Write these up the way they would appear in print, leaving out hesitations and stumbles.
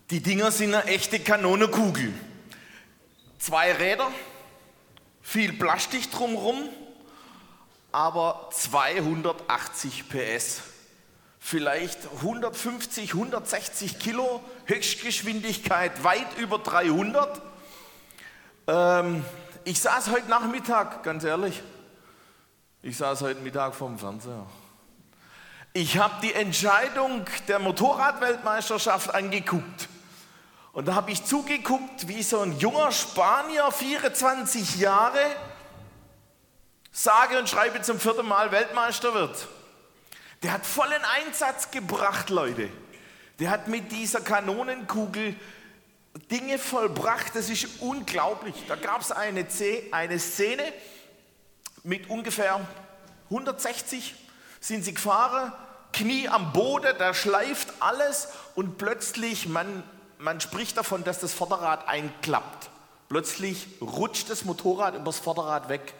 Die Dinger sind eine echte Kanonenkugel. 2 Räder, viel Plastik drumherum, aber 280 PS. Vielleicht 150, 160 Kilo, Höchstgeschwindigkeit weit über 300. Ich saß heute Nachmittag, ganz ehrlich, ich saß heute Mittag vorm Fernseher. Ich habe die Entscheidung der Motorradweltmeisterschaft angeguckt. Und da habe ich zugeguckt, wie so ein junger Spanier, 24 Jahre, sage und schreibe zum 4. Mal Weltmeister wird. Der hat vollen Einsatz gebracht, Leute. Der hat mit dieser Kanonenkugel Dinge vollbracht, das ist unglaublich. Da gab es eine Szene mit ungefähr 160 sind sie gefahren, Knie am Boden, da schleift alles und plötzlich, man spricht davon, dass das Vorderrad einklappt. Plötzlich rutscht das Motorrad übers Vorderrad weg.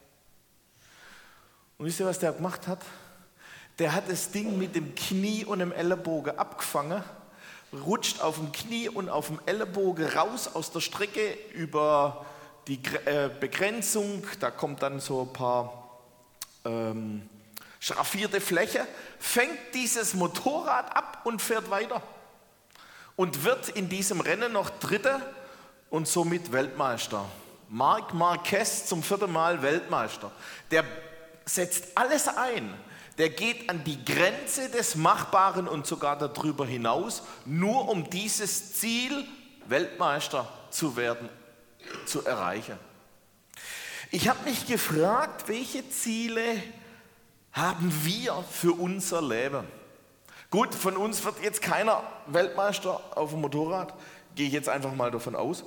Und wisst ihr, was der gemacht hat? Der hat das Ding mit dem Knie und dem Ellenbogen abgefangen, rutscht auf dem Knie und auf dem Ellenbogen raus aus der Strecke über die Begrenzung. Da kommt dann so ein paar schraffierte Fläche, fängt dieses Motorrad ab und fährt weiter. Und wird in diesem Rennen noch Dritter und somit Weltmeister. Marc Marquez zum 4. Mal Weltmeister. Der setzt alles ein. Der geht an die Grenze des Machbaren und sogar darüber hinaus, nur um dieses Ziel, Weltmeister zu werden, zu erreichen. Ich habe mich gefragt, welche Ziele haben wir für unser Leben? Gut, von uns wird jetzt keiner Weltmeister auf dem Motorrad, gehe ich jetzt einfach mal davon aus.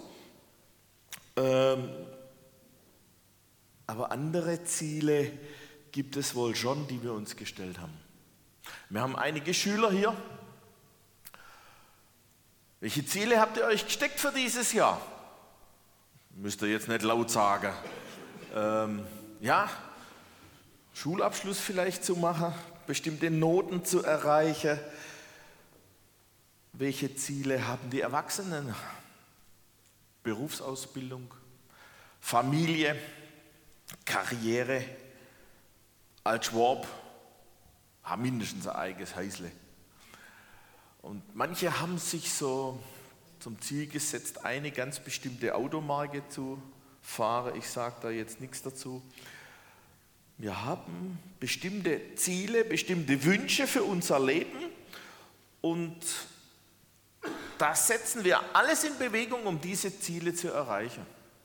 Aber andere Ziele gibt es wohl schon, die wir uns gestellt haben. Wir haben einige Schüler hier. Welche Ziele habt ihr euch gesteckt für dieses Jahr? Müsst ihr jetzt nicht laut sagen. Ja, Schulabschluss vielleicht zu machen, bestimmte Noten zu erreichen. Welche Ziele haben die Erwachsenen? Berufsausbildung, Familie, Karriere, als Schwab haben mindestens ein eigenes Häusle. Und manche haben sich so zum Ziel gesetzt, eine ganz bestimmte Automarke zu fahren. Ich sage da jetzt nichts dazu. Wir haben bestimmte Ziele, bestimmte Wünsche für unser Leben und da setzen wir alles in Bewegung, um diese Ziele zu erreichen.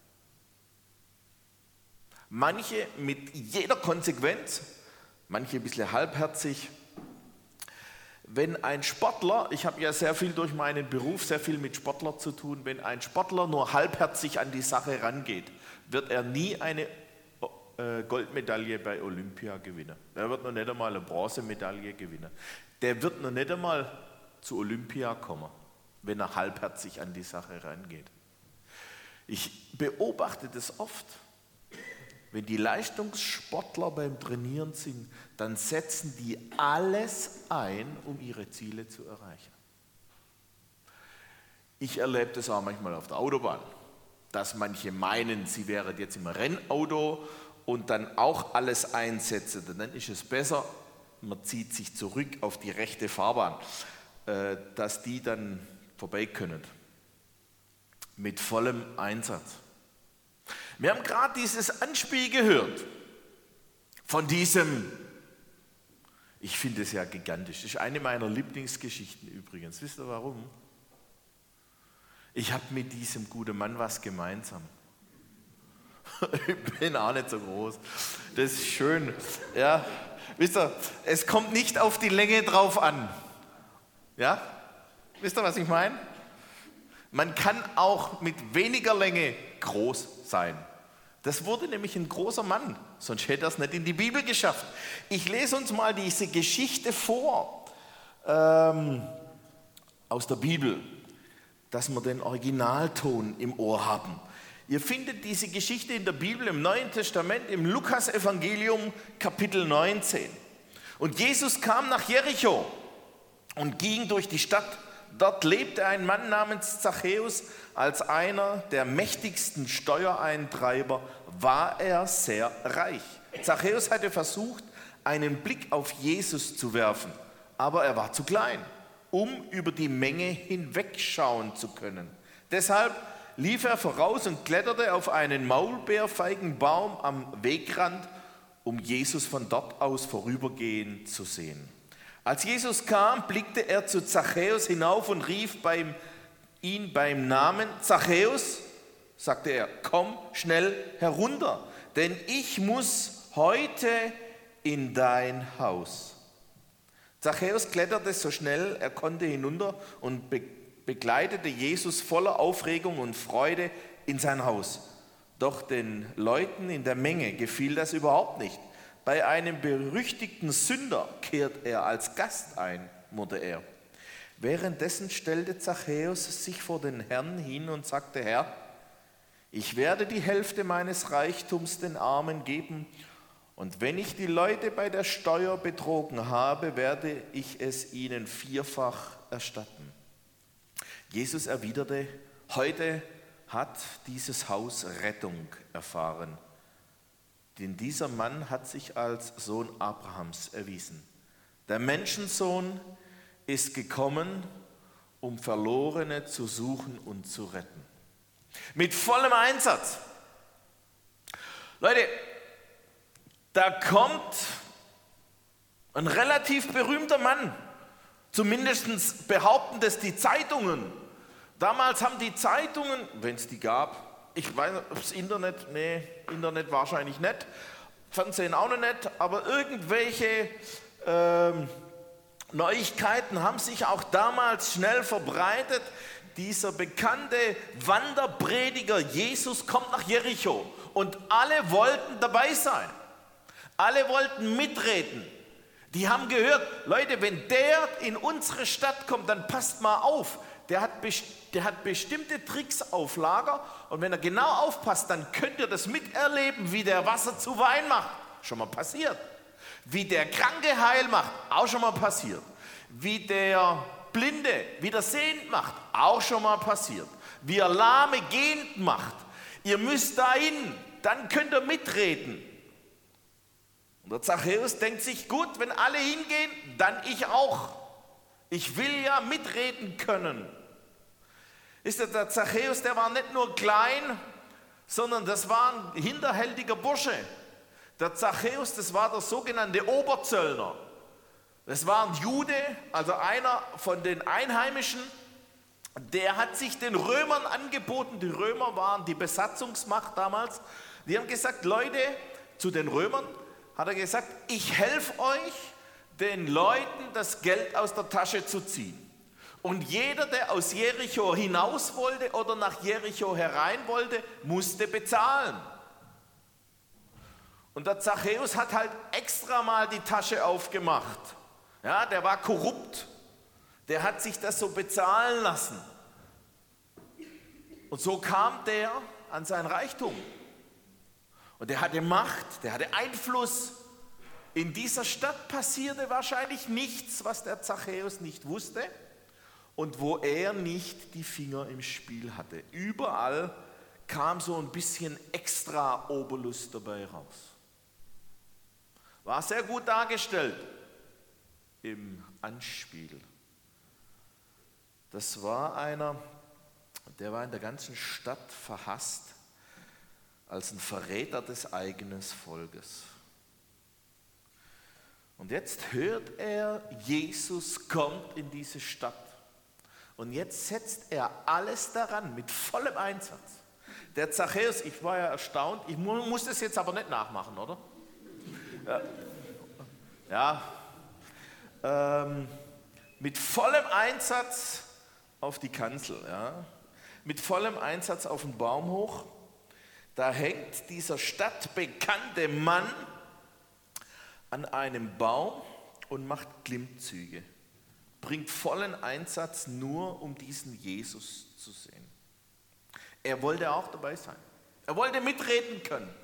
Manche mit jeder Konsequenz, manche ein bisschen halbherzig. Wenn ein Sportler, ich habe ja sehr viel durch meinen Beruf, sehr viel mit Sportlern zu tun, wenn ein Sportler nur halbherzig an die Sache rangeht, wird er nie eine Goldmedaille bei Olympia gewinnen. Er wird noch nicht einmal eine Bronzemedaille gewinnen. Der wird noch nicht einmal zu Olympia kommen, wenn er halbherzig an die Sache rangeht. Ich beobachte das oft. Wenn die Leistungssportler beim Trainieren sind, dann setzen die alles ein, um ihre Ziele zu erreichen. Ich erlebe das auch manchmal auf der Autobahn, dass manche meinen, sie wären jetzt im Rennauto und dann auch alles einsetzen. Dann ist es besser, man zieht sich zurück auf die rechte Fahrbahn, dass die dann vorbei können. Mit vollem Einsatz. Wir haben gerade dieses Anspiel gehört von diesem, ich finde es ja gigantisch, das ist eine meiner Lieblingsgeschichten übrigens. Wisst ihr warum? Ich habe mit diesem guten Mann was gemeinsam. Ich bin auch nicht so groß. Das ist schön. Ja, wisst ihr, es kommt nicht auf die Länge drauf an. Ja? Wisst ihr, was ich meine? Man kann auch mit weniger Länge groß sein. Das wurde nämlich ein großer Mann, sonst hätte er es nicht in die Bibel geschafft. Ich lese uns mal diese Geschichte vor aus der Bibel, dass wir den Originalton im Ohr haben. Ihr findet diese Geschichte in der Bibel im Neuen Testament, im Lukas-Evangelium, Kapitel 19. Und Jesus kam nach Jericho und ging durch die Stadt. dort lebte ein Mann namens Zachäus. Als einer der mächtigsten Steuereintreiber war er sehr reich. Zachäus hatte versucht, einen Blick auf Jesus zu werfen, aber er war zu klein, um über die Menge hinwegschauen zu können. Deshalb lief er voraus und kletterte auf einen Maulbeerfeigenbaum am Wegrand, um Jesus von dort aus vorübergehen zu sehen. Als Jesus kam, blickte er zu Zachäus hinauf und rief ihn beim Namen: Zachäus, sagte er, komm schnell herunter, denn ich muss heute in dein Haus. Zachäus kletterte so schnell er konnte hinunter und begleitete Jesus voller Aufregung und Freude in sein Haus. Doch den Leuten in der Menge gefiel das überhaupt nicht. Bei einem berüchtigten Sünder kehrt er als Gast ein, murrte er. Währenddessen stellte Zachäus sich vor den Herrn hin und sagte: Herr, ich werde die Hälfte meines Reichtums den Armen geben, und wenn ich die Leute bei der Steuer betrogen habe, werde ich es ihnen vierfach erstatten. Jesus erwiderte: Heute hat dieses Haus Rettung erfahren, denn dieser Mann hat sich als Sohn Abrahams erwiesen. Der Menschensohn ist gekommen, um Verlorene zu suchen und zu retten. Mit vollem Einsatz. Leute, da kommt ein relativ berühmter Mann, zumindest behaupten das die Zeitungen. Damals haben die Zeitungen, wenn es die gab, ich weiß nicht, ob das Internet, Internet wahrscheinlich nicht, Fernsehen auch noch nicht, aber irgendwelche Neuigkeiten haben sich auch damals schnell verbreitet. Dieser bekannte Wanderprediger Jesus kommt nach Jericho und alle wollten dabei sein. Alle wollten mitreden. Die haben gehört, Leute, wenn der in unsere Stadt kommt, dann passt mal auf. Der hat bestimmte Tricks auf Lager und wenn er genau aufpasst, dann könnt ihr das miterleben, wie der Wasser zu Wein macht. Schon mal passiert. Wie der Kranke heil macht. Auch schon mal passiert. Wie der Blinde wieder sehend macht. Auch schon mal passiert. Wie er Lahme gehend macht. Ihr müsst dahin, dann könnt ihr mitreden. Und der Zachäus denkt sich, gut, wenn alle hingehen, dann ich auch. Ich will ja mitreden können. Ist der Zachäus, der war nicht nur klein, sondern das war ein hinterhältiger Bursche. Der Zachäus, das war der sogenannte Oberzöllner. Das war ein Jude, also einer von den Einheimischen, der hat sich den Römern angeboten. Die Römer waren die Besatzungsmacht damals. Die haben gesagt, Leute, zu den Römern hat er gesagt, ich helfe euch, den Leuten das Geld aus der Tasche zu ziehen. Und jeder, der aus Jericho hinaus wollte oder nach Jericho herein wollte, musste bezahlen. Und der Zachäus hat halt extra mal die Tasche aufgemacht. Ja, der war korrupt. Der hat sich das so bezahlen lassen. Und so kam der an sein Reichtum. Und der hatte Macht, der hatte Einfluss. In dieser Stadt passierte wahrscheinlich nichts, was der Zachäus nicht wusste und wo er nicht die Finger im Spiel hatte. Überall kam so ein bisschen extra Obolus dabei raus. War sehr gut dargestellt im Anspiel. Das war einer, der war in der ganzen Stadt verhasst als ein Verräter des eigenen Volkes. Und jetzt hört er, Jesus kommt in diese Stadt. Und jetzt setzt er alles daran, mit vollem Einsatz. Der Zachäus, ich war ja erstaunt, ich muss das jetzt aber nicht nachmachen, oder? Mit vollem Einsatz auf die Kanzel, ja? Mit vollem Einsatz auf den Baum hoch. Da hängt dieser stadtbekannte Mann an einem Baum und macht Klimmzüge. Bringt vollen Einsatz nur, um diesen Jesus zu sehen. Er wollte auch dabei sein. Er wollte mitreden können.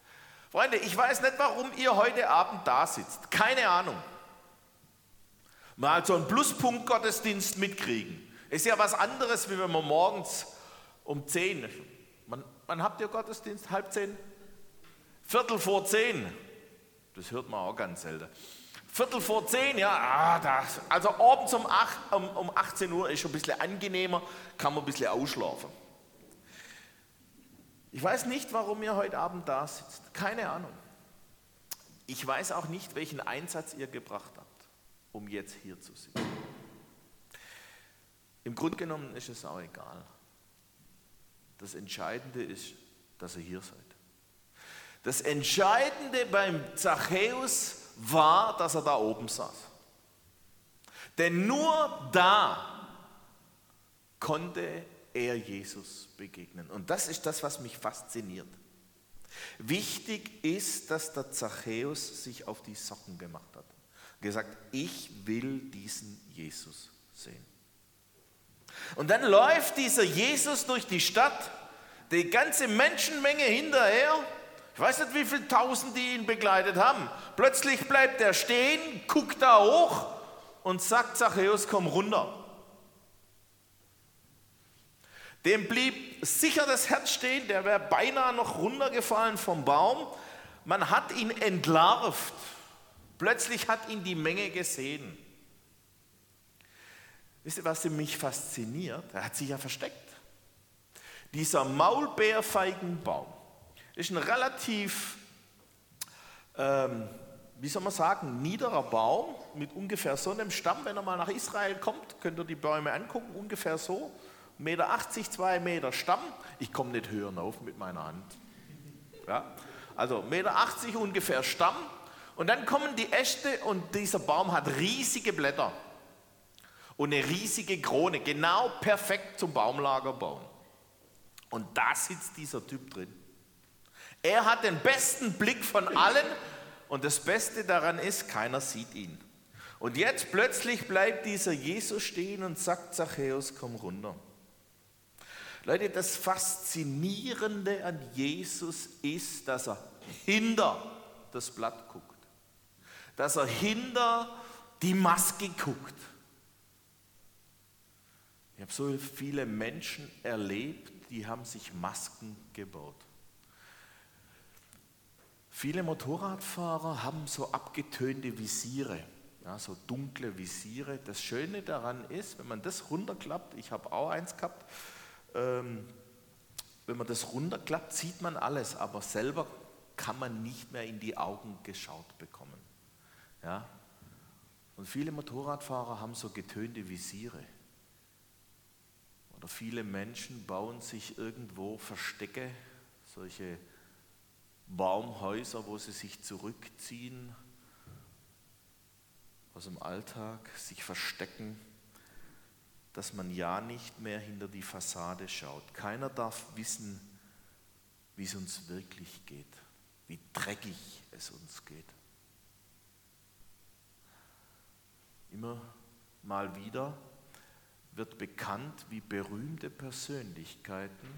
Freunde, ich weiß nicht, warum ihr heute Abend da sitzt. Keine Ahnung. Mal so einen Pluspunkt-Gottesdienst mitkriegen. Ist ja was anderes, wie wenn man morgens um 10, wann habt ihr Gottesdienst? Halb 10? Viertel vor 10. Das hört man auch ganz selten. Viertel vor 10, ja, also abends um 18 Uhr ist schon ein bisschen angenehmer, kann man ein bisschen ausschlafen. Ich weiß nicht, warum ihr heute Abend da sitzt. Keine Ahnung. Ich weiß auch nicht, welchen Einsatz ihr gebracht habt, um jetzt hier zu sitzen. Im Grunde genommen ist es auch egal. Das Entscheidende ist, dass ihr hier seid. Das Entscheidende beim Zachäus war, dass er da oben saß. Denn nur da konnte er Jesus begegnen. Und das ist das, was mich fasziniert. Wichtig ist, dass der Zachäus sich auf die Socken gemacht hat. Gesagt, ich will diesen Jesus sehen. Und dann läuft dieser Jesus durch die Stadt, die ganze Menschenmenge hinterher. Ich weiß nicht, wie viele Tausend die ihn begleitet haben. Plötzlich bleibt er stehen, guckt da hoch und sagt, Zachäus, komm runter. Dem blieb sicher das Herz stehen, der wäre beinahe noch runtergefallen vom Baum. Man hat ihn entlarvt. Plötzlich hat ihn die Menge gesehen. Wisst ihr, was mich fasziniert? Er hat sich ja versteckt. Dieser Maulbeerfeigenbaum ist ein relativ, wie soll man sagen, niederer Baum mit ungefähr so einem Stamm. Wenn ihr mal nach Israel kommt, könnt ihr die Bäume angucken, ungefähr so. 1,80 Meter, 2 Meter Stamm. Ich komme nicht höher auf mit meiner Hand. Ja? Also 1,80 Meter ungefähr Stamm. Und dann kommen die Äste und dieser Baum hat riesige Blätter und eine riesige Krone, genau perfekt zum Baumlager bauen. Und da sitzt dieser Typ drin. Er hat den besten Blick von allen und das Beste daran ist, keiner sieht ihn. Und jetzt plötzlich bleibt dieser Jesus stehen und sagt, Zachäus, komm runter. Leute, das Faszinierende an Jesus ist, dass er hinter das Blatt guckt. Dass er hinter die Maske guckt. Ich habe so viele Menschen erlebt, die haben sich Masken gebaut. Viele Motorradfahrer haben so abgetönte Visiere, ja, so dunkle Visiere. Das Schöne daran ist, wenn man das runterklappt, ich habe auch eins gehabt, wenn man das runterklappt, sieht man alles, aber selber kann man nicht mehr in die Augen geschaut bekommen. Ja? Und viele Motorradfahrer haben so getönte Visiere. Oder viele Menschen bauen sich irgendwo Verstecke, solche Baumhäuser, wo sie sich zurückziehen aus dem Alltag, sich verstecken, dass man ja nicht mehr hinter die Fassade schaut. Keiner darf wissen, wie es uns wirklich geht, wie dreckig es uns geht. Immer mal wieder wird bekannt, wie berühmte Persönlichkeiten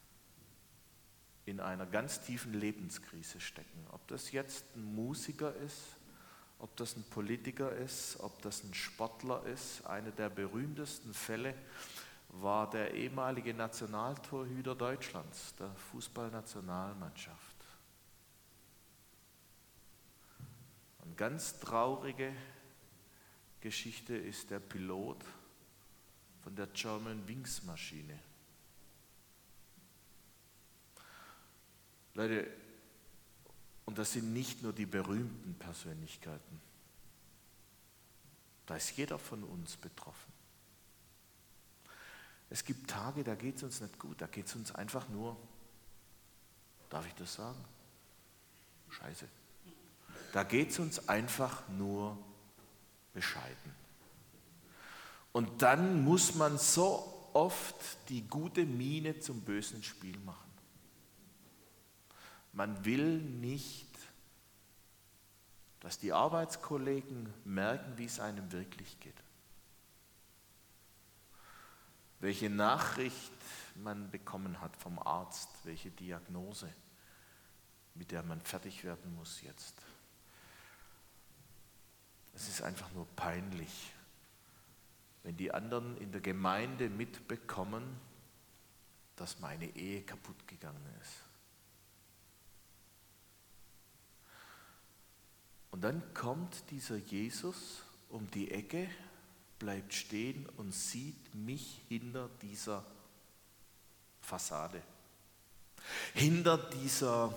in einer ganz tiefen Lebenskrise stecken. Ob das jetzt ein Musiker ist, ob das ein Politiker ist, ob das ein Sportler ist. Einer der berühmtesten Fälle war der ehemalige Nationaltorhüter Deutschlands, der Fußballnationalmannschaft. Eine ganz traurige Geschichte ist der Pilot von der Germanwings Maschine. Leute, und das sind nicht nur die berühmten Persönlichkeiten. Da ist jeder von uns betroffen. Es gibt Tage, da geht es uns nicht gut, da geht es uns einfach nur, darf ich das sagen? Scheiße. Da geht es uns einfach nur bescheiden. Und dann muss man so oft die gute Miene zum bösen Spiel machen. Man will nicht, dass die Arbeitskollegen merken, wie es einem wirklich geht. Welche Nachricht man bekommen hat vom Arzt, welche Diagnose, mit der man fertig werden muss jetzt. Es ist einfach nur peinlich, wenn die anderen in der Gemeinde mitbekommen, dass meine Ehe kaputt gegangen ist. Und dann kommt dieser Jesus um die Ecke, bleibt stehen und sieht mich hinter dieser Fassade, hinter dieser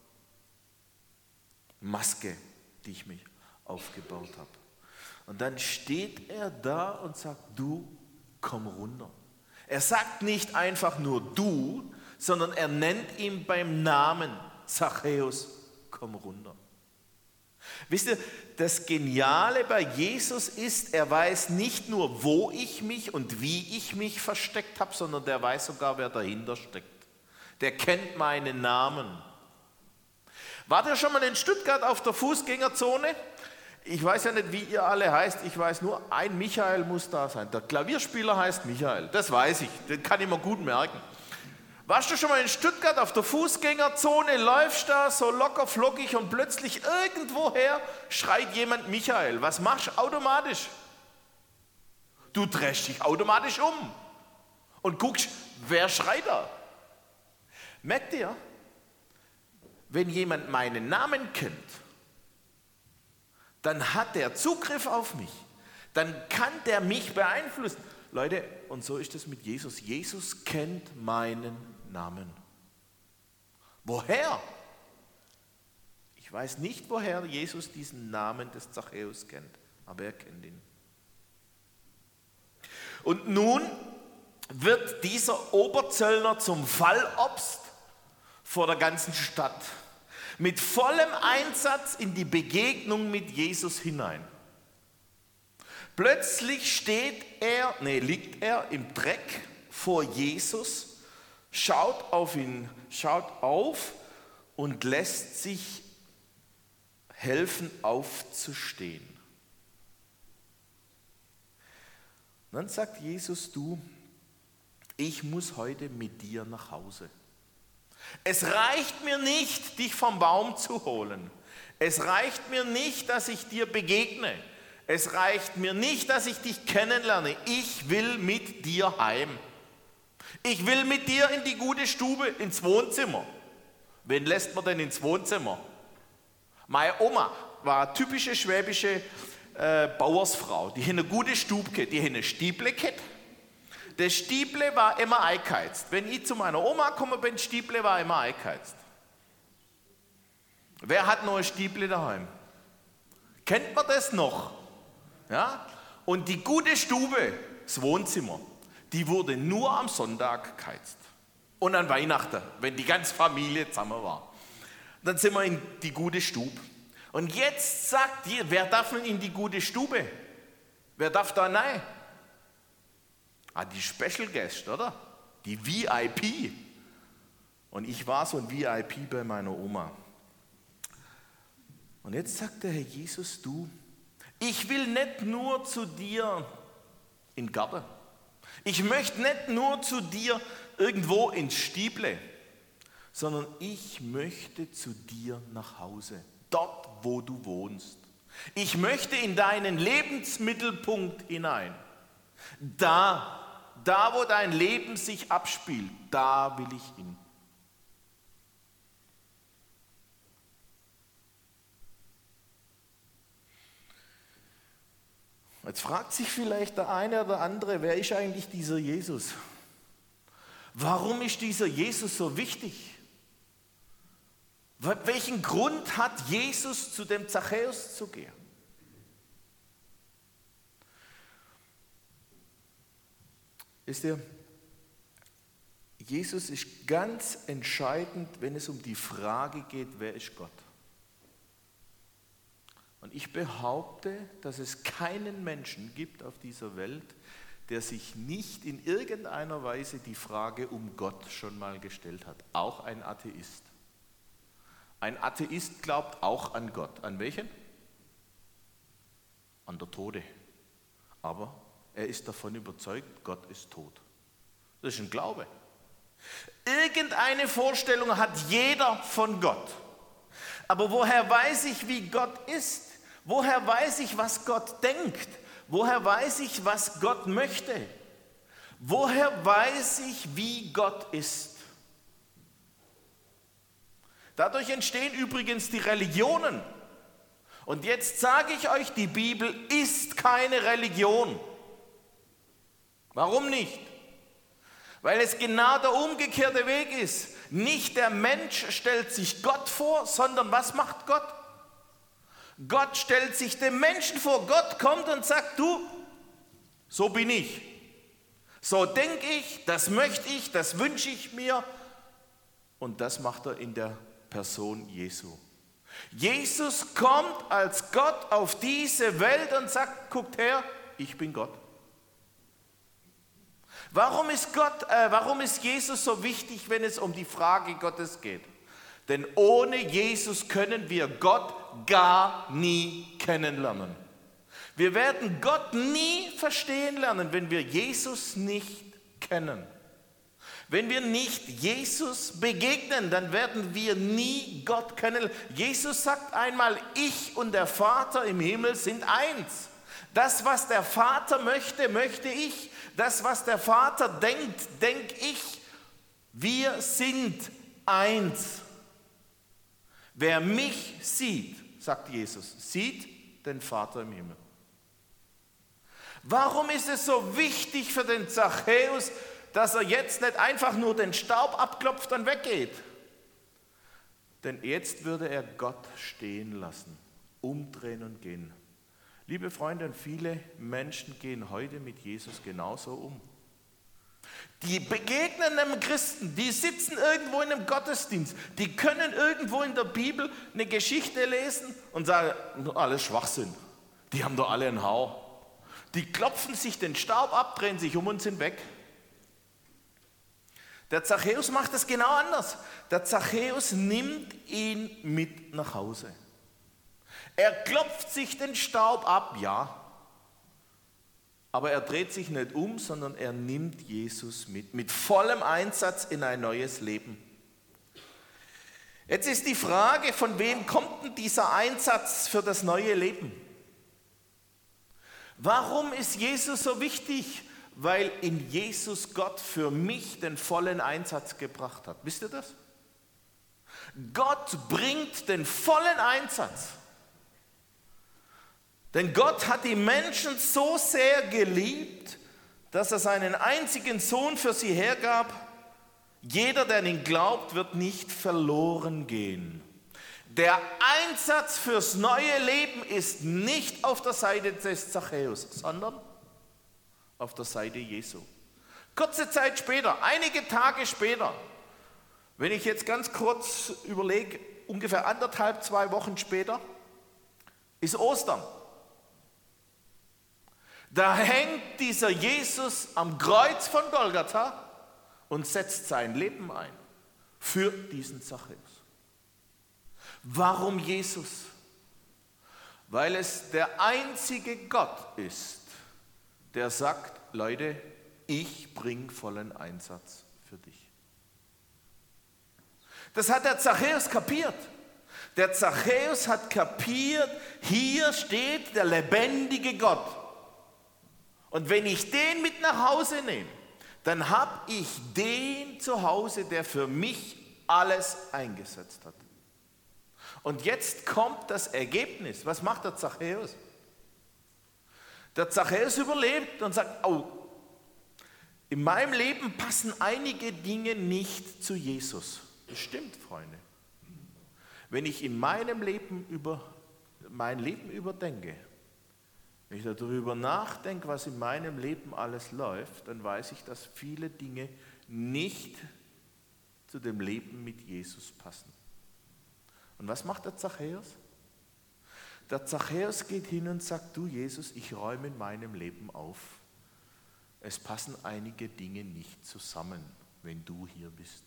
Maske, die ich mich aufgebaut habe. Und dann steht er da und sagt, du, komm runter. Er sagt nicht einfach nur du, sondern er nennt ihn beim Namen, Zachäus, komm runter. Wisst ihr, das Geniale bei Jesus ist, er weiß nicht nur, wo ich mich und wie ich mich versteckt habe, sondern der weiß sogar, wer dahinter steckt. Der kennt meinen Namen. Wart ihr schon mal in Stuttgart auf der Fußgängerzone? Ich weiß ja nicht, wie ihr alle heißt. Ich weiß nur, ein Michael muss da sein. Der Klavierspieler heißt Michael. Das weiß ich. Den kann ich mir gut merken. Warst du schon mal in Stuttgart auf der Fußgängerzone, läufst da so locker flockig und plötzlich irgendwoher schreit jemand Michael. Was machst du automatisch? Du drehst dich automatisch um und guckst, wer schreit da? Merkt ihr, wenn jemand meinen Namen kennt, dann hat der Zugriff auf mich. Dann kann der mich beeinflussen. Leute, und so ist es mit Jesus. Jesus kennt meinen Namen. Woher? Ich weiß nicht, woher Jesus diesen Namen des Zachäus kennt, aber er kennt ihn. Und nun wird dieser Oberzöllner zum Fallobst vor der ganzen Stadt. Mit vollem Einsatz in die Begegnung mit Jesus hinein. Plötzlich liegt er im Dreck vor Jesus, schaut auf ihn, schaut auf und lässt sich helfen, aufzustehen. Und dann sagt Jesus, du, ich muss heute mit dir nach Hause. Es reicht mir nicht, dich vom Baum zu holen. Es reicht mir nicht, dass ich dir begegne. Es reicht mir nicht, dass ich dich kennenlerne. Ich will mit dir heim. Ich will mit dir in die gute Stube, ins Wohnzimmer. Wen lässt man denn ins Wohnzimmer? Meine Oma war eine typische schwäbische Bauersfrau. Die hat eine gute Stube gehabt, die hat eine Stieble gehabt. Der Stieble war immer eingeheizt. Wenn ich zu meiner Oma komme, bin, Stieble war immer eingeheizt. Wer hat noch ein Stieble daheim? Kennt man das noch? Ja? Und die gute Stube, das Wohnzimmer, die wurde nur am Sonntag geheizt. Und an Weihnachten, wenn die ganze Familie zusammen war. Dann sind wir in die gute Stube. Und jetzt sagt ihr, wer darf denn in die gute Stube? Wer darf da rein? Die Special Guest, oder? Die VIP. Und ich war so ein VIP bei meiner Oma. Und jetzt sagt der Herr Jesus, du, ich will nicht nur zu dir in den Garten. Ich möchte nicht nur zu dir irgendwo ins Stieble, sondern ich möchte zu dir nach Hause, dort, wo du wohnst. Ich möchte in deinen Lebensmittelpunkt hinein. Da, wo dein Leben sich abspielt, da will ich hin. Jetzt fragt sich vielleicht der eine oder andere, wer ist eigentlich dieser Jesus? Warum ist dieser Jesus so wichtig? Welchen Grund hat Jesus, zu dem Zachäus zu gehen? Wisst ihr, Jesus ist ganz entscheidend, wenn es um die Frage geht, wer ist Gott? Und ich behaupte, dass es keinen Menschen gibt auf dieser Welt, der sich nicht in irgendeiner Weise die Frage um Gott schon mal gestellt hat. Auch ein Atheist. Ein Atheist glaubt auch an Gott. An welchen? An der Tode. Aber er ist davon überzeugt, Gott ist tot. Das ist ein Glaube. Irgendeine Vorstellung hat jeder von Gott. Aber woher weiß ich, wie Gott ist? Woher weiß ich, was Gott denkt? woher weiß ich, was Gott möchte? Woher weiß ich, wie Gott ist? Dadurch entstehen übrigens die Religionen. Und jetzt sage ich euch, die Bibel ist keine Religion. Warum nicht? Weil es genau der umgekehrte Weg ist. Nicht der Mensch stellt sich Gott vor, sondern was macht Gott? Gott stellt sich dem Menschen vor. Gott kommt und sagt, du, so bin ich. So denke ich, das möchte ich, das wünsche ich mir. Und das macht er in der Person Jesu. Jesus kommt als Gott auf diese Welt und sagt, guckt her, ich bin Gott. Warum ist Jesus so wichtig, wenn es um die Frage Gottes geht? Denn ohne Jesus können wir Gott gar nie kennenlernen. Wir werden Gott nie verstehen lernen, wenn wir Jesus nicht kennen. Wenn wir nicht Jesus begegnen, dann werden wir nie Gott kennenlernen. Jesus sagt einmal, ich und der Vater im Himmel sind eins. Das, was der Vater möchte, möchte ich. Das, was der Vater denkt, denke ich. Wir sind eins. Wer mich sieht, sagt Jesus, sieht den Vater im Himmel. Warum ist es so wichtig für den Zachäus, dass er jetzt nicht einfach nur den Staub abklopft und weggeht? Denn jetzt würde er Gott stehen lassen, umdrehen und gehen. Liebe Freunde, viele Menschen gehen heute mit Jesus genauso um. Die begegnen einem Christen, die sitzen irgendwo in einem Gottesdienst, die können irgendwo in der Bibel eine Geschichte lesen und sagen, alles Schwachsinn, die haben doch alle einen Hau. Die klopfen sich den Staub ab, drehen sich um und sind weg. Der Zachäus macht es genau anders. Der Zachäus nimmt ihn mit nach Hause. Er klopft sich den Staub ab, ja. Aber er dreht sich nicht um, sondern er nimmt Jesus mit vollem Einsatz in ein neues Leben. Jetzt ist die Frage, von wem kommt denn dieser Einsatz für das neue Leben? Warum ist Jesus so wichtig? Weil in Jesus Gott für mich den vollen Einsatz gebracht hat. Wisst ihr das? Gott bringt den vollen Einsatz. Denn Gott hat die Menschen so sehr geliebt, dass er seinen einzigen Sohn für sie hergab. Jeder, der an ihn glaubt, wird nicht verloren gehen. Der Einsatz fürs neue Leben ist nicht auf der Seite des Zachäus, sondern auf der Seite Jesu. Kurze Zeit später, einige Tage später, wenn ich jetzt ganz kurz überlege, ungefähr 1,5, 2 Wochen später, ist Ostern. Da hängt dieser Jesus am Kreuz von Golgatha und setzt sein Leben ein für diesen Zachäus. Warum Jesus? Weil es der einzige Gott ist, der sagt, Leute, ich bringe vollen Einsatz für dich. Das hat der Zachäus kapiert. Der Zachäus hat kapiert, hier steht der lebendige Gott. Und wenn ich den mit nach Hause nehme, dann habe ich den zu Hause, der für mich alles eingesetzt hat. Und jetzt kommt das Ergebnis. Was macht der Zachäus? Der Zachäus überlebt und sagt, oh, in meinem Leben passen einige Dinge nicht zu Jesus. Das stimmt, Freunde. Wenn ich in meinem Leben mein Leben überdenke, wenn ich darüber nachdenke, was in meinem Leben alles läuft, dann weiß ich, dass viele Dinge nicht zu dem Leben mit Jesus passen. Und was macht der Zachäus? Der Zachäus geht hin und sagt, du Jesus, ich räume in meinem Leben auf. Es passen einige Dinge nicht zusammen, wenn du hier bist.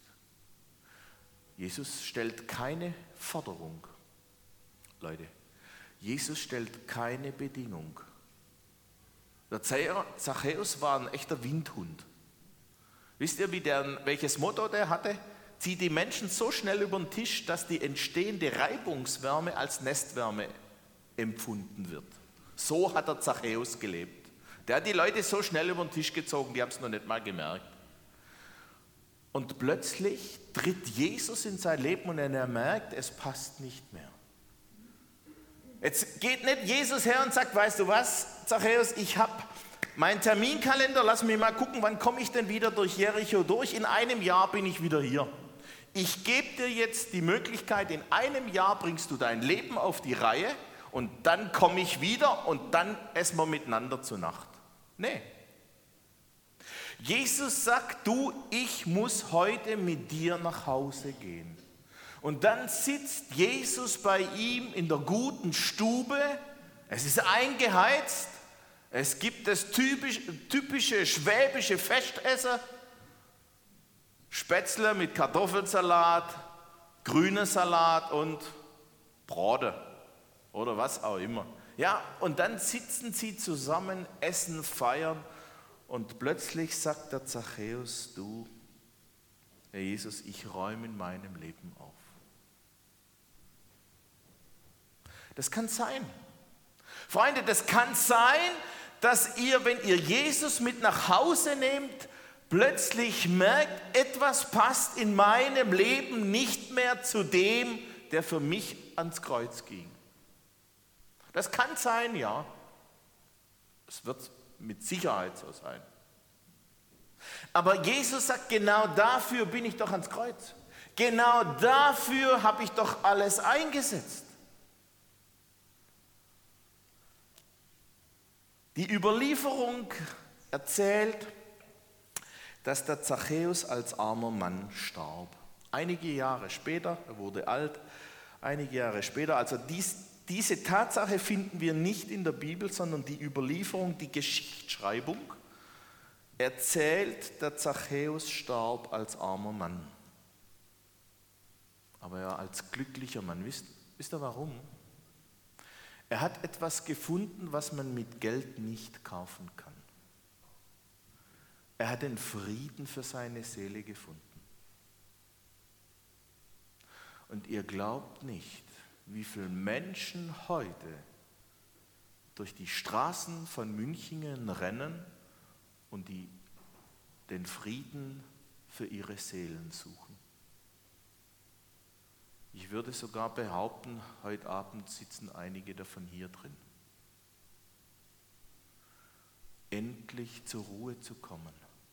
Jesus stellt keine Forderung. Leute, Jesus stellt keine Bedingung. Der Zachäus war ein echter Windhund. Wisst ihr, welches Motto der hatte? Zieht die Menschen so schnell über den Tisch, dass die entstehende Reibungswärme als Nestwärme empfunden wird. So hat der Zachäus gelebt. Der hat die Leute so schnell über den Tisch gezogen, die haben es noch nicht mal gemerkt. Und plötzlich tritt Jesus in sein Leben und er merkt, es passt nicht mehr. Jetzt geht nicht Jesus her und sagt, weißt du was, Zachäus, ich habe meinen Terminkalender, lass mich mal gucken, wann komme ich denn wieder durch Jericho durch? In einem Jahr bin ich wieder hier. Ich gebe dir jetzt die Möglichkeit, in einem Jahr bringst du dein Leben auf die Reihe und dann komme ich wieder und dann essen wir miteinander zur Nacht. Nee. Jesus sagt, du, ich muss heute mit dir nach Hause gehen. Und dann sitzt Jesus bei ihm in der guten Stube. Es ist eingeheizt. Es gibt das typische schwäbische Festessen. Spätzle mit Kartoffelsalat, grüner Salat und Brote oder was auch immer. Ja, und dann sitzen sie zusammen, essen, feiern und plötzlich sagt der Zachäus, du, Herr Jesus, ich räume in meinem Leben auf. Das kann sein. Freunde, das kann sein, dass ihr, wenn ihr Jesus mit nach Hause nehmt, plötzlich merkt, etwas passt in meinem Leben nicht mehr zu dem, der für mich ans Kreuz ging. Das kann sein, ja. Es wird mit Sicherheit so sein. Aber Jesus sagt, genau dafür bin ich doch ans Kreuz. Genau dafür habe ich doch alles eingesetzt. Die Überlieferung erzählt, dass der Zachäus als armer Mann starb. Einige Jahre später, er wurde alt, einige Jahre später, also diese Tatsache finden wir nicht in der Bibel, sondern die Überlieferung, die Geschichtsschreibung erzählt, der Zachäus starb als armer Mann. Aber ja, als glücklicher Mann. Wisst ihr warum? Er hat etwas gefunden, was man mit Geld nicht kaufen kann. Er hat den Frieden für seine Seele gefunden. Und ihr glaubt nicht, wie viele Menschen heute durch die Straßen von München rennen und den Frieden für ihre Seelen suchen. Ich würde sogar behaupten, heute Abend sitzen einige davon hier drin. Endlich zur Ruhe zu kommen.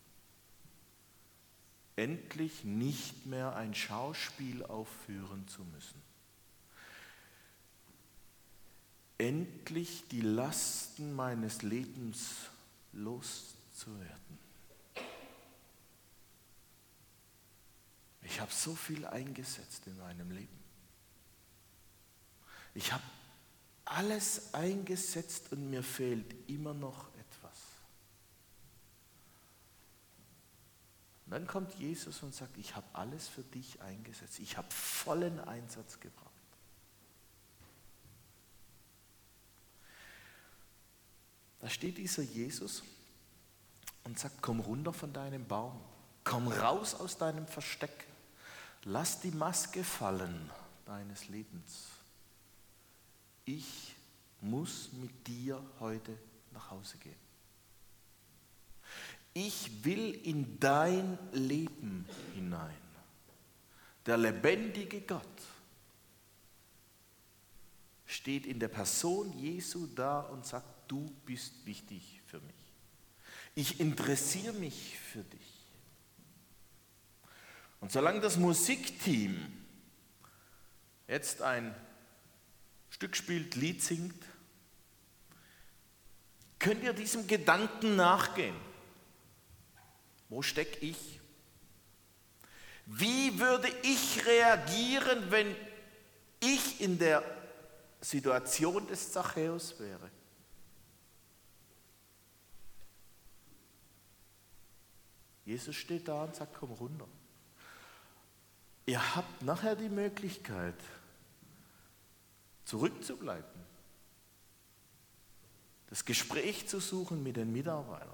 Endlich nicht mehr ein Schauspiel aufführen zu müssen. Endlich die Lasten meines Lebens loszuwerden. Ich habe so viel eingesetzt in meinem Leben. Ich habe alles eingesetzt und mir fehlt immer noch etwas. Und dann kommt Jesus und sagt, ich habe alles für dich eingesetzt. Ich habe vollen Einsatz gebracht. Da steht dieser Jesus und sagt, komm runter von deinem Baum. Komm raus aus deinem Versteck. Lass die Maske fallen deines Lebens. Ich muss mit dir heute nach Hause gehen. Ich will in dein Leben hinein. Der lebendige Gott steht in der Person Jesu da und sagt, du bist wichtig für mich. Ich interessiere mich für dich. Und solange das Musikteam jetzt ein Stück spielt, Lied singt, könnt ihr diesem Gedanken nachgehen. Wo stecke ich? Wie würde ich reagieren, wenn ich in der Situation des Zachäus wäre? Jesus steht da und sagt, komm runter. Ihr habt nachher die Möglichkeit, zurückzubleiben, das Gespräch zu suchen mit den Mitarbeitern.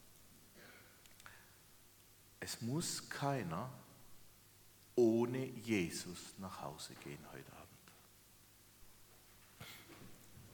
Es muss keiner ohne Jesus nach Hause gehen heute Abend.